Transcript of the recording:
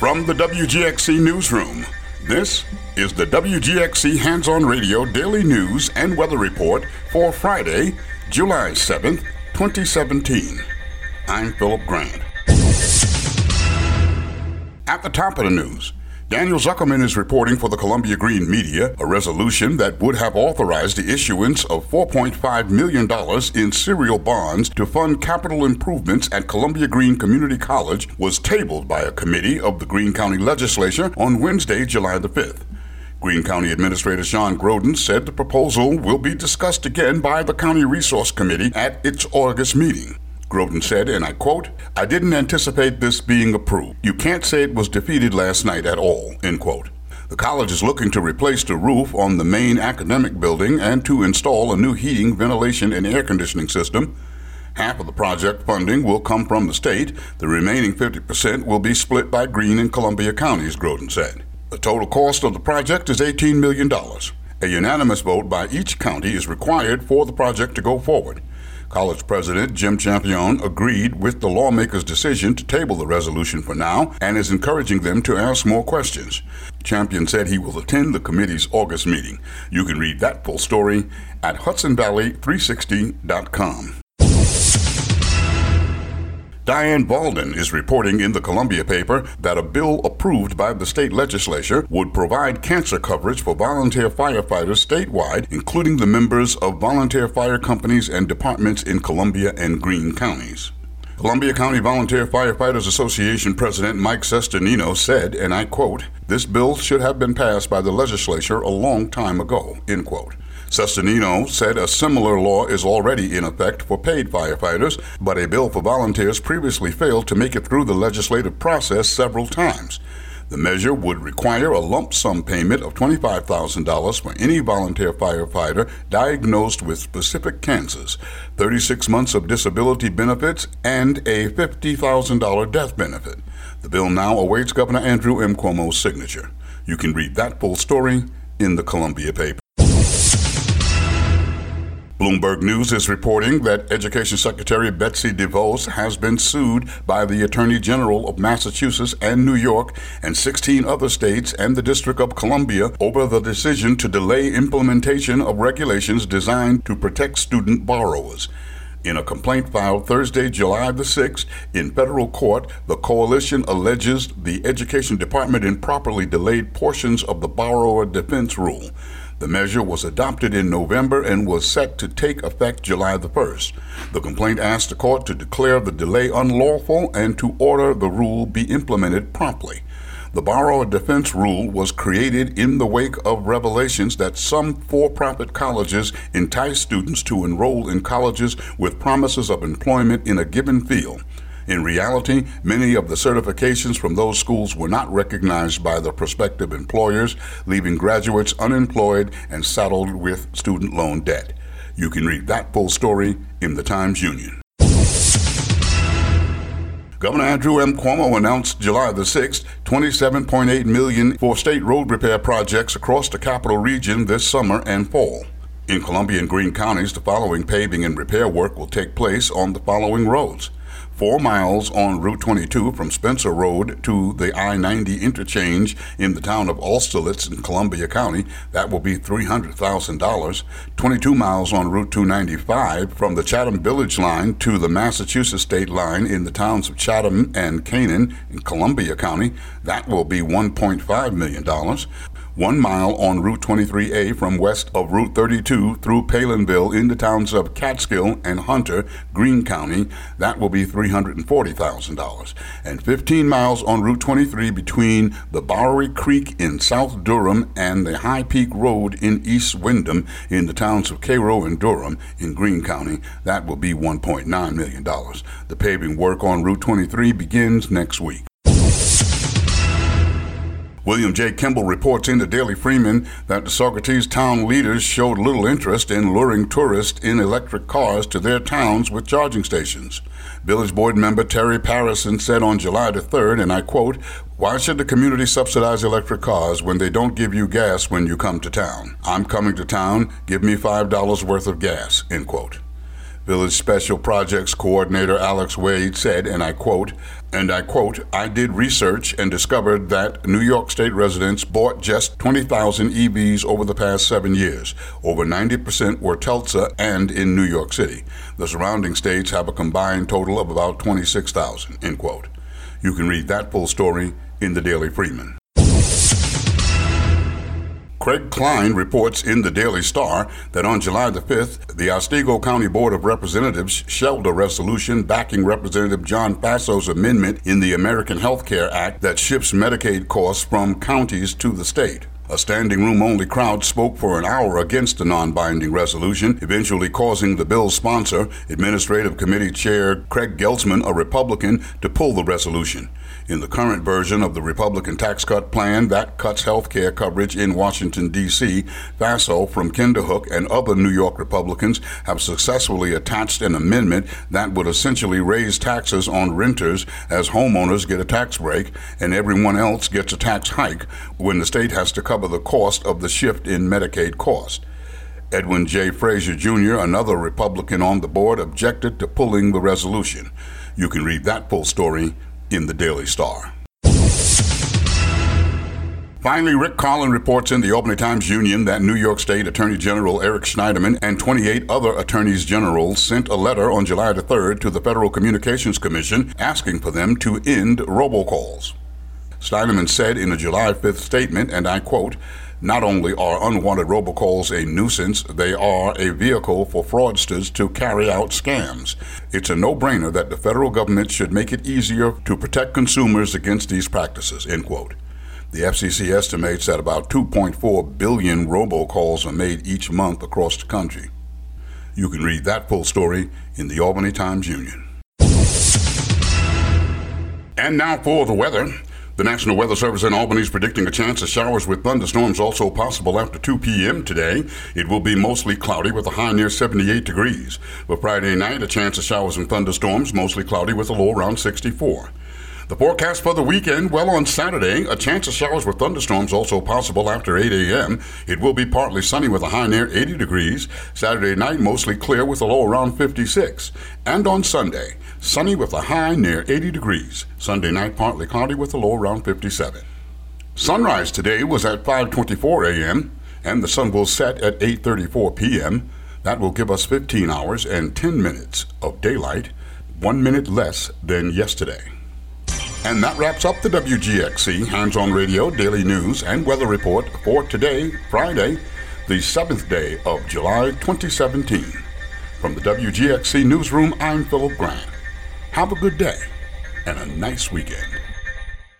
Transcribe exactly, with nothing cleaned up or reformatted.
From the W G X C Newsroom, this is the W G X C Hands-On Radio Daily News and Weather Report for Friday, July seventh, twenty seventeen. I'm Philip Grant. At the top of the news, Daniel Zuckerman is reporting for the Columbia Green Media a resolution that would have authorized the issuance of four point five million dollars in serial bonds to fund capital improvements at Columbia Green Community College was tabled by a committee of the Greene County Legislature on Wednesday, July the fifth. Greene County Administrator Sean Groden said the proposal will be discussed again by the County Resource Committee at its August meeting. Groden said, and I quote, "I didn't anticipate this being approved. You can't say it was defeated last night at all," end quote. The college is looking to replace the roof on the main academic building and to install a new heating, ventilation, and air conditioning system. Half of the project funding will come from the state. The remaining fifty percent will be split by Greene and Columbia counties, Groden said. The total cost of the project is eighteen million dollars. A unanimous vote by each county is required for the project to go forward. College President Jim Champion agreed with the lawmakers' decision to table the resolution for now and is encouraging them to ask more questions. Champion said he will attend the committee's August meeting. You can read that full story at Hudson Valley three sixty dot com. Diane Valden is reporting in the Columbia paper that a bill approved by the state legislature would provide cancer coverage for volunteer firefighters statewide, including the members of volunteer fire companies and departments in Columbia and Greene counties. Columbia County Volunteer Firefighters Association President Mike Sesternino said, and I quote, "This bill should have been passed by the legislature a long time ago," end quote. Sesternino said a similar law is already in effect for paid firefighters, but a bill for volunteers previously failed to make it through the legislative process several times. The measure would require a lump sum payment of twenty-five thousand dollars for any volunteer firefighter diagnosed with specific cancers, thirty-six months of disability benefits, and a fifty thousand dollars death benefit. The bill now awaits Governor Andrew M. Cuomo's signature. You can read that full story in the Columbia paper. Bloomberg News is reporting that Education Secretary Betsy DeVos has been sued by the Attorney General of Massachusetts and New York and sixteen other states and the District of Columbia over the decision to delay implementation of regulations designed to protect student borrowers. In a complaint filed Thursday, July the sixth, in federal court, the coalition alleges the Education Department improperly delayed portions of the borrower defense rule. The measure was adopted in November and was set to take effect July the first. The complaint asked the court to declare the delay unlawful and to order the rule be implemented promptly. The borrower defense rule was created in the wake of revelations that some for-profit colleges entice students to enroll in colleges with promises of employment in a given field. In reality, many of the certifications from those schools were not recognized by the prospective employers, leaving graduates unemployed and saddled with student loan debt. You can read that full story in the Times-Union. Governor Andrew M. Cuomo announced July the sixth twenty-seven point eight million dollars for state road repair projects across the capital region this summer and fall. In Columbia and Greene counties, the following paving and repair work will take place on the following roads. Four miles on Route twenty-two from Spencer Road to the I ninety interchange in the town of Austerlitz in Columbia County. That will be three hundred thousand dollars. twenty-two miles on Route two ninety-five from the Chatham Village line to the Massachusetts state line in the towns of Chatham and Canaan in Columbia County. That will be one point five million dollars. One mile on Route twenty-three A from west of Route thirty-two through Palinville in the towns of Catskill and Hunter, Greene County. That will be three hundred forty thousand dollars. And fifteen miles on Route twenty-three between the Bowery Creek in South Durham and the High Peak Road in East Windham in the towns of Cairo and Durham in Greene County. That will be one point nine million dollars. The paving work on Route twenty-three begins next week. William J. Kimball reports in the Daily Freeman that the Saugerties town leaders showed little interest in luring tourists in electric cars to their towns with charging stations. Village Board member Terry Parrison said on July the third, and I quote, "Why should the community subsidize electric cars when they don't give you gas when you come to town? I'm coming to town, give me five dollars worth of gas," end quote. Village Special Projects Coordinator Alex Wade said, and I quote, and I quote, I did research and discovered that New York State residents bought just twenty thousand E Vs over the past seven years. Over ninety percent were Tulsa and in New York City. The surrounding states have a combined total of about twenty-six thousand, end quote. You can read that full story in the Daily Freeman. Craig Klein reports in the Daily Star that on July the fifth, the Otsego County Board of Representatives shelved a resolution backing Representative John Fasso's amendment in the American Health Care Act that shifts Medicaid costs from counties to the state. A standing room-only crowd spoke for an hour against the non-binding resolution, eventually causing the bill's sponsor, Administrative Committee Chair Craig Geltzman, a Republican, to pull the resolution. In the current version of the Republican tax cut plan that cuts health care coverage in Washington, D C, Faso from Kinderhook and other New York Republicans have successfully attached an amendment that would essentially raise taxes on renters as homeowners get a tax break and everyone else gets a tax hike when the state has to cover the cost of the shift in Medicaid cost. Edwin J. Frazier Junior, another Republican on the board, objected to pulling the resolution. You can read that full story in the Daily Star. Finally, Rick Carlin reports in the Albany Times-Union that New York State Attorney General Eric Schneiderman and twenty-eight other attorneys general sent a letter on July the third to the Federal Communications Commission asking for them to end robocalls. Schneiderman said in a July fifth statement, and I quote, not only are unwanted robocalls a nuisance, they are a vehicle for fraudsters to carry out scams. It's a no-brainer that the federal government should make it easier to protect consumers against these practices, end quote. The F C C estimates that about two point four billion robocalls are made each month across the country. You can read that full story in the Albany Times-Union. And now for the weather. The National Weather Service in Albany is predicting a chance of showers with thunderstorms also possible after two p.m. today. It will be mostly cloudy with a high near seventy-eight degrees. For Friday night, a chance of showers and thunderstorms, mostly cloudy with a low around sixty-four. The forecast for the weekend, well, on Saturday, a chance of showers with thunderstorms also possible after eight a.m. It will be partly sunny with a high near eighty degrees. Saturday night, mostly clear with a low around fifty-six. And on Sunday, sunny with a high near eighty degrees. Sunday night, partly cloudy with a low around fifty-seven. Sunrise today was at five twenty-four a.m. and the sun will set at eight thirty-four p.m. That will give us fifteen hours and ten minutes of daylight, one minute less than yesterday. And that wraps up the W G X C Hands-On Radio Daily News and Weather Report for today, Friday, the seventh day of July twenty seventeen. From the W G X C Newsroom, I'm Philip Grant. Have a good day and a nice weekend.